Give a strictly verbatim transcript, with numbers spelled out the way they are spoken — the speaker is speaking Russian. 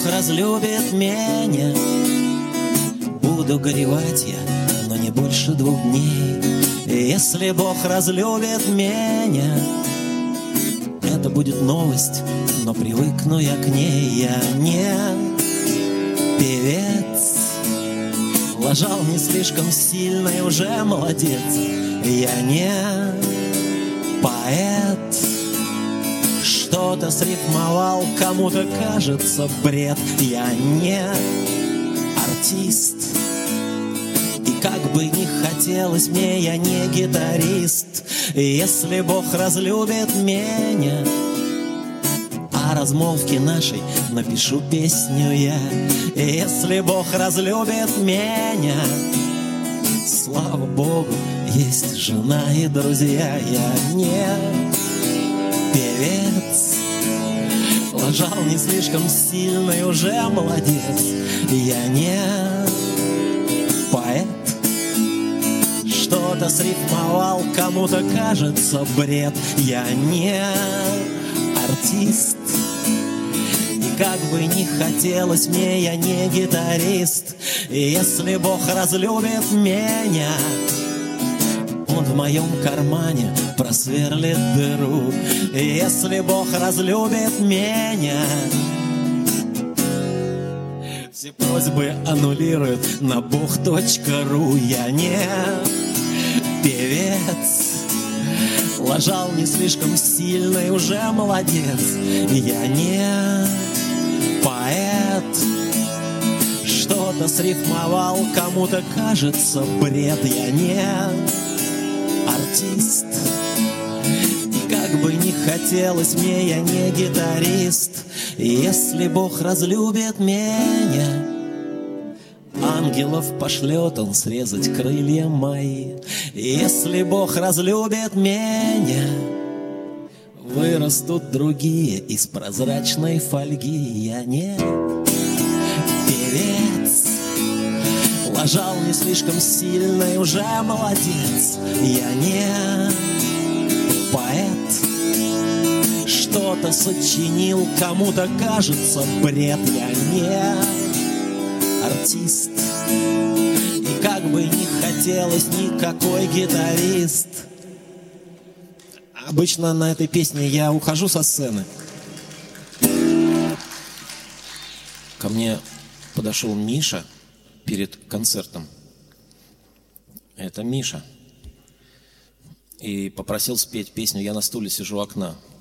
разлюбит меня, буду горевать я, но не больше двух дней. Если Бог разлюбит меня, это будет новость, но привыкну я к ней. Я не певец, лажал не слишком сильно и уже молодец. Я не поэт, что-то срифмовал, кому-то кажется бред. Я не артист, и как бы ни хотелось мне, я не гитарист. Если Бог разлюбит меня, о размолвке нашей напишу песню я. Если Бог разлюбит меня, слава Богу, есть жена и друзья. Я не певец, лажал не слишком сильно и уже молодец. Я не поэт, что-то срифмовал, кому-то кажется бред. Я не артист, и как бы ни хотелось мне, я не гитарист. Если Бог разлюбит меня, Он в моем кармане просверлит дыру. Если Бог разлюбит меня, все просьбы аннулирует на бог точка ру. Я не певец, лажал не слишком сильно и уже молодец. Я не поэт, что-то срифмовал, кому-то кажется бред. Я не артист, и как бы ни хотелось мне, я не гитарист. Если Бог разлюбит меня, ангелов пошлет Он срезать крылья мои. Если Бог разлюбит меня, вырастут другие из прозрачной фольги. Я не певец, лажал не слишком сильно и уже молодец. Я не поэт, что-то сочинил, кому-то кажется бред. Я не артист, и как бы ни хотелось, никакой гитарист. Обычно на этой песне я ухожу со сцены. Ко мне подошел Миша перед концертом. Это Миша. И попросил спеть песню «Я на стуле сижу у окна».